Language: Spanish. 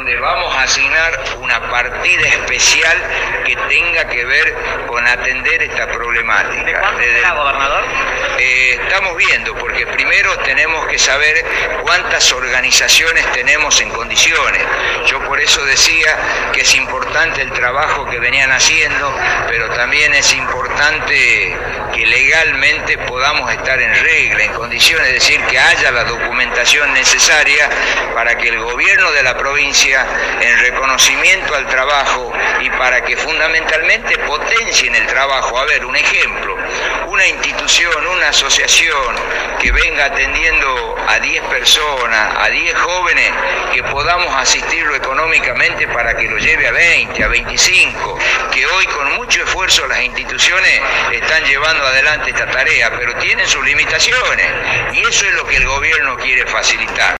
donde vamos a asignar una partida especial que tenga que ver con atender esta problemática. ¿De cuánto será, gobernador? Estamos viendo, porque primero tenemos que saber cuántas organizaciones tenemos en condiciones. Yo por eso decía que es importante el trabajo que venían haciendo, pero también es importante que legalmente podamos estar en regla, en condiciones, es decir, que haya la documentación necesaria para que el gobierno de la provincia, en reconocimiento al trabajo y para que fundamentalmente potencien el trabajo. A ver, un ejemplo, una institución, una asociación que venga atendiendo a 10 personas, a 10 jóvenes, que podamos asistirlo económicamente para que lo lleve a 20, a 25, que hoy con mucho esfuerzo las instituciones están llevando adelante esta tarea, pero tienen sus limitaciones y eso es lo que el gobierno quiere facilitar.